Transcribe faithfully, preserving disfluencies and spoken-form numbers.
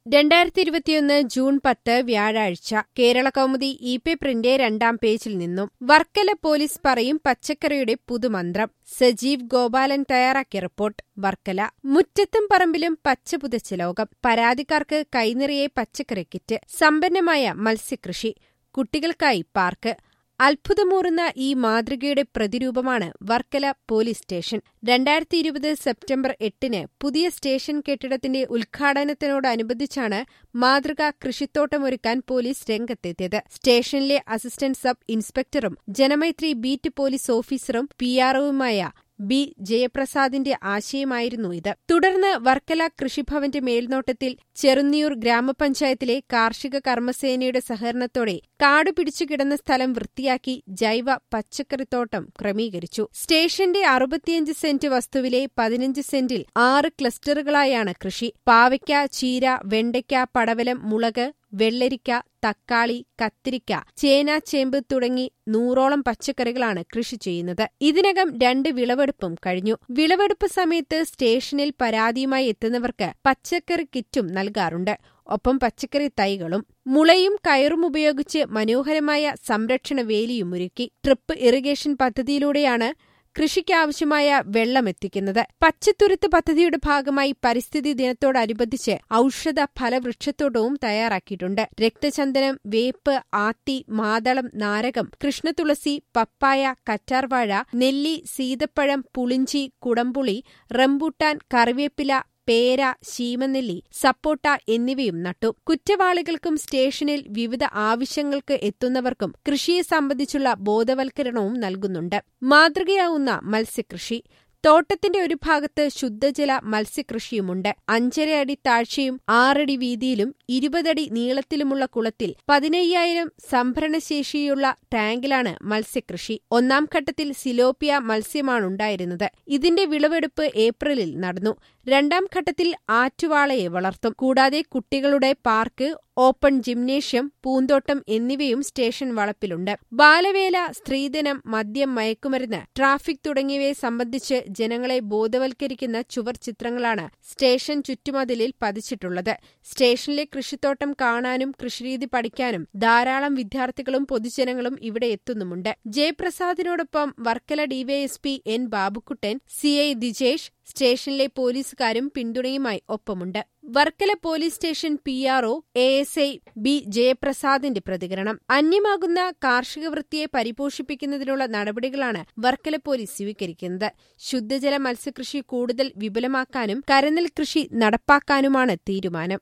രണ്ടായിരത്തി ഇരുപത്തിയൊന്ന് ജൂൺ പത്ത് വ്യാഴാഴ്ച കേരളകൗമുദി ഇ പേപ്പറിന്റെ രണ്ടാം പേജിൽ നിന്നും വർക്കല പോലീസ് പറയും പച്ചക്കറിയുടെ പുതുമന്ത്രം. സജീവ് ഗോപാലൻ തയ്യാറാക്കിയ റിപ്പോർട്ട്. വർക്കല. മുറ്റത്തും പറമ്പിലും പച്ചപുതച്ച ലോകം. പരാതിക്കാർക്ക് കൈനിറയെ പച്ചക്കറി കിറ്റ്. സമ്പന്നമായ മത്സ്യകൃഷി. കുട്ടികൾക്കായി പാർക്ക്. അത്ഭുതമൂറുന്ന ഈ മാതൃകയുടെ പ്രതിരൂപമാണ് വർക്കല പോലീസ് സ്റ്റേഷൻ. രണ്ടായിരത്തി ഇരുപത് സെപ്റ്റംബർ എട്ടിന് പുതിയ സ്റ്റേഷൻ കെട്ടിടത്തിന്റെ ഉദ്ഘാടനത്തിനോടനുബന്ധിച്ചാണ് മാതൃകാ കൃഷിത്തോട്ടമൊരുക്കാൻ പോലീസ് രംഗത്തെത്തിയത്. സ്റ്റേഷനിലെ അസിസ്റ്റന്റ് സബ് ഇൻസ്പെക്ടറും ജനമൈത്രി ബീറ്റ് പോലീസ് ഓഫീസറും പി ആർഒയുമായ ബി ജയപ്രസാദിന്റെ ആശയമായിരുന്നു ഇത്. തുടർന്ന് വർക്കല കൃഷിഭവന്റെ മേൽനോട്ടത്തിൽ ചെറുന്നിയൂർ ഗ്രാമപഞ്ചായത്തിലെ കാർഷിക കർമ്മസേനയുടെ സഹകരണത്തോടെ കാടുപിടിച്ചുകിടന്ന സ്ഥലം വൃത്തിയാക്കി ജൈവ പച്ചക്കറിത്തോട്ടം ക്രമീകരിച്ചു. സ്റ്റേഷന്റെ അറുപത്തിയഞ്ച് സെന്റ് വസ്തുവിലെ പതിനഞ്ച് സെന്റിൽ ആറ് ക്ലസ്റ്ററുകളായാണ് കൃഷി. പാവയ്ക്ക, ചീര, വെണ്ടയ്ക്ക, പടവലം, മുളക്, വെള്ളരിക്ക, തക്കാളി, കത്തിരിക്ക, ചേന, ചേമ്പ് തുടങ്ങി നൂറോളം പച്ചക്കറികളാണ് കൃഷി ചെയ്യുന്നത്. ഇതിനകം രണ്ട് വിളവെടുപ്പും കഴിഞ്ഞു. വിളവെടുപ്പ് സമയത്ത് സ്റ്റേഷനിൽ പരാതിയുമായി എത്തുന്നവർക്ക് പച്ചക്കറി കിറ്റും നൽകാറുണ്ട്. ഒപ്പം പച്ചക്കറി തൈകളും. മുളയും കയറും ഉപയോഗിച്ച് മനോഹരമായ സംരക്ഷണ വേലിയുമൊരുക്കി. Drip irrigation പദ്ധതിയിലൂടെയാണ് കൃഷിക്കാവശ്യമായ വെള്ളമെത്തിക്കുന്നത്. പച്ചത്തുരുത്ത് പദ്ധതിയുടെ ഭാഗമായി പരിസ്ഥിതി ദിനത്തോടനുബന്ധിച്ച് ഔഷധ ഫലവൃക്ഷത്തോട്ടവും തയ്യാറാക്കിയിട്ടുണ്ട്. രക്തചന്ദനം, വേപ്പ്, ആത്തി, മാതളം, നാരകം, കൃഷ്ണതുളസി, പപ്പായ, കറ്റാർവാഴ, നെല്ലി, സീതപ്പഴം, പുളിഞ്ചി, കുടംപുളി, റംബൂട്ടാൻ, കറിവേപ്പില, പേര, ശീമനെല്ലി, സപ്പോട്ട എന്നിവയും നട്ടു. കുറ്റവാളികൾക്കും സ്റ്റേഷനിൽ വിവിധ ആവശ്യങ്ങൾക്ക് എത്തുന്നവർക്കും കൃഷിയെ സംബന്ധിച്ചുള്ള ബോധവൽക്കരണവും നൽകുന്നുണ്ട്. മാതൃകയാവുന്ന മത്സ്യകൃഷി. തോട്ടത്തിന്റെ ഒരു ഭാഗത്ത് ശുദ്ധജല മത്സ്യകൃഷിയുമുണ്ട്. അഞ്ചര അടി താഴ്ചയും ആറടി വീതിയിലും ഇരുപതടി നീളത്തിലുമുള്ള കുളത്തിൽ പതിനയ്യായിരം സംഭരണശേഷിയുള്ള ടാങ്കിലാണ് മത്സ്യകൃഷി. ഒന്നാം ഘട്ടത്തിൽ സിലോപ്പിയ മത്സ്യമാണുണ്ടായിരുന്നത്. ഇതിന്റെ വിളവെടുപ്പ് ഏപ്രിലിൽ നടന്നു. രണ്ടാം ഘട്ടത്തിൽ ആറ്റുവാളയെ വളർത്തും. കൂടാതെ കുട്ടികളുടെ പാർക്ക്, ഓപ്പൺ ജിംനേഷ്യം, പൂന്തോട്ടം എന്നിവയും സ്റ്റേഷൻ വളപ്പിലുണ്ട്. ബാലവേല, സ്ത്രീധനം, മദ്യം, മയക്കുമരുന്ന്, ട്രാഫിക് തുടങ്ങിയവയെ സംബന്ധിച്ച് ജനങ്ങളെ ബോധവൽക്കരിക്കുന്ന ചുവർ ചിത്രങ്ങളാണ് സ്റ്റേഷൻ ചുറ്റുമതിലിൽ പതിച്ചിട്ടുള്ളത്. സ്റ്റേഷനിലെ കൃഷിത്തോട്ടം കാണാനും കൃഷിരീതി പഠിക്കാനും ധാരാളം വിദ്യാർത്ഥികളും പൊതുജനങ്ങളും ഇവിടെ എത്തുന്നുമുണ്ട്. ജയപ്രസാദിനോടൊപ്പം Varkala DYSP N Babukuttan, C I Dijesh, സ്റ്റേഷനിലെ പോലീസുകാരും പിന്തുണയുമായി ഒപ്പമുണ്ട്. Varkala police station P RO A S I B ജയപ്രസാദിന്റെ പ്രതികരണം. അന്യമാകുന്ന കാർഷിക വൃത്തിയെ പരിപോഷിപ്പിക്കുന്നതിനുള്ള നടപടികളാണ് വർക്കല പോലീസ് സ്വീകരിക്കുന്നത്. ശുദ്ധജല മത്സ്യകൃഷി കൂടുതൽ വിപുലമാക്കാനും കരനെൽ കൃഷി നടപ്പാക്കാനുമാണ് തീരുമാനം.